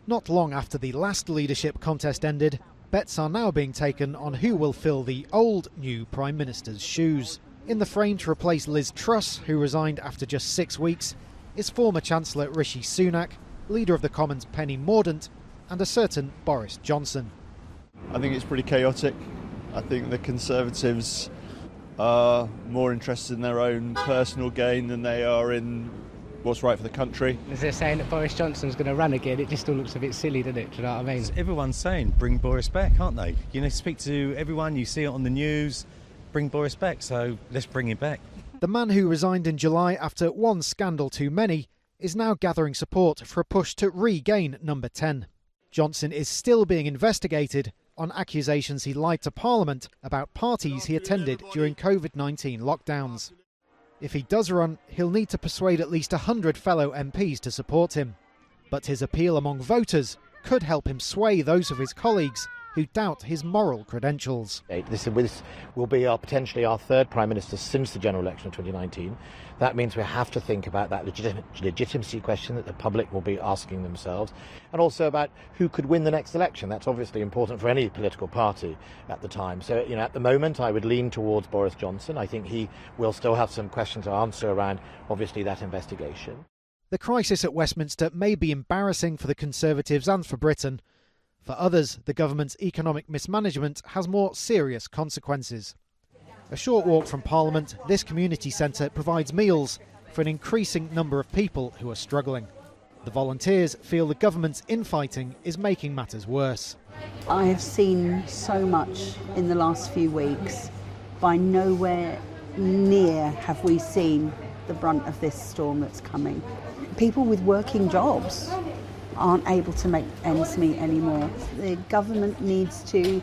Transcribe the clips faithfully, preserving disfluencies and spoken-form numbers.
Not long after the last leadership contest ended, bets are now being taken on who will fill the old new Prime Minister's shoes. In the frame to replace Liz Truss, who resigned after just six weeks, is former Chancellor Rishi Sunak, Leader of the Commons Penny Mordaunt, and a certain Boris Johnson. I think it's pretty chaotic. I think the Conservatives are more interested in their own personal gain than they are in what's right for the country. As they're saying that Boris Johnson's going to run again, it just all looks a bit silly, doesn't it? Do you know what I mean? Everyone's saying bring Boris back, aren't they? You know, speak to everyone, you see it on the news, bring Boris back, so let's bring him back. The man who resigned in July after one scandal too many is now gathering support for a push to regain number ten. Johnson is still being investigated on accusations he lied to Parliament about parties he attended during COVID nineteen lockdowns. If he does run, he'll need to persuade at least one hundred fellow M Ps to support him. But his appeal among voters could help him sway those of his colleagues who doubt his moral credentials. This, this will be our, potentially our third Prime Minister since the general election of twenty nineteen. That means we have to think about that legit- legitimacy question that the public will be asking themselves, and also about who could win the next election. That's obviously important for any political party at the time. So, you know, at the moment, I would lean towards Boris Johnson. I think he will still have some questions to answer around, obviously, that investigation. The crisis at Westminster may be embarrassing for the Conservatives and for Britain. For others, the government's economic mismanagement has more serious consequences. A short walk from Parliament, this community centre provides meals for an increasing number of people who are struggling. The volunteers feel the government's infighting is making matters worse. I have seen so much in the last few weeks. By nowhere near have we seen the brunt of this storm that's coming. People with working jobs aren't able to make ends meet anymore. The government needs to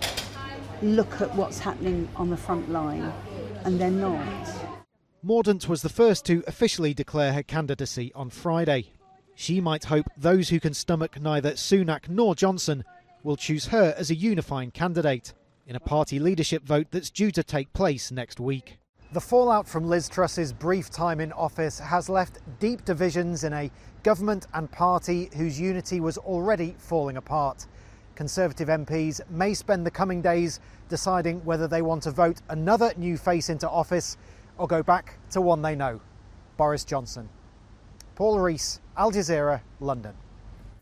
look at what's happening on the front line, and they're not. Mordaunt was the first to officially declare her candidacy on Friday. She might hope those who can stomach neither Sunak nor Johnson will choose her as a unifying candidate in a party leadership vote that's due to take place next week. The fallout from Liz Truss's brief time in office has left deep divisions in a government and party whose unity was already falling apart. Conservative M Ps may spend the coming days deciding whether they want to vote another new face into office or go back to one they know, Boris Johnson. Paul Rees, Al Jazeera, London.